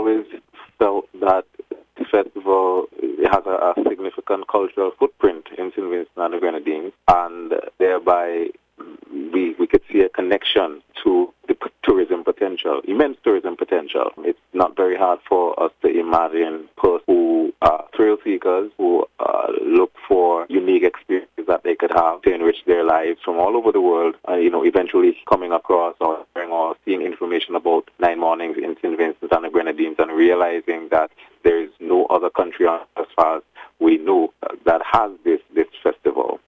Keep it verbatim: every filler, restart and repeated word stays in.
always felt that the festival has a, a significant cultural footprint in Saint Vincent and the Grenadines, and thereby we we could see a connection to the p- tourism potential, immense tourism potential. It's not very hard for us to imagine persons who are thrill seekers, who uh, look for unique experiences that they could have to enrich their lives from all over the world, uh, you know, eventually coming across or hearing or seeing information about Nine Mornings in Saint Vincent and the Grenadines and realizing that there is no other country on as far as we know uh, that has this, this festival.